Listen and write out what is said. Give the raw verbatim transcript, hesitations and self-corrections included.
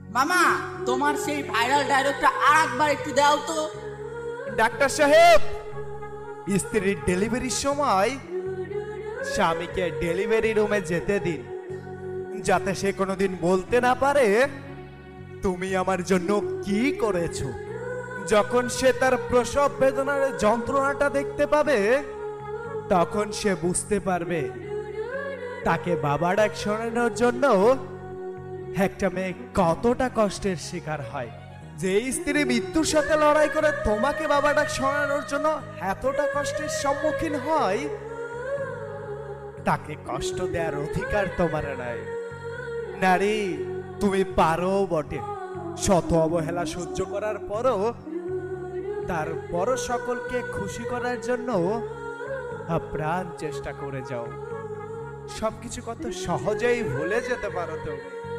মামা, তোমার সেই ভাইরাল ডায়লগটা আর একবার একটু দাও তো। ডাক্তার সাহেব, স্ত্রীর ডেলিভারির সময় স্বামীকে ডেলিভারি রুমে যেতে দিন, যাতে সে কোনোদিন বলতে না পারে তুমি আমার জন্য কি করেছো। যখন সে তার প্রসব বেদনার যন্ত্রণাটা দেখতে পাবে, তখন সে বুঝতে পারবে তাকে বাবা ডাক শোনানোর জন্য একটা মেয়ে কতটা কষ্টের শিকার হয়। যে স্ত্রী মৃত্যুর সাথে লড়াই করে তোমাকে বাবা ডাক শোনানোর জন্য এতটা কষ্টের সম্মুখীন হয়, তাকে কষ্ট দেওয়ার অধিকার তোমার নাই। নারী, তুমি পারো বটে, শত অবহেলা সহ্য করার পরও তারপরও সকলকে খুশি করার জন্য আপ্রাণ চেষ্টা করে যাও। সবকিছু কত সহজেই ভুলে যেতে পারো তুমি।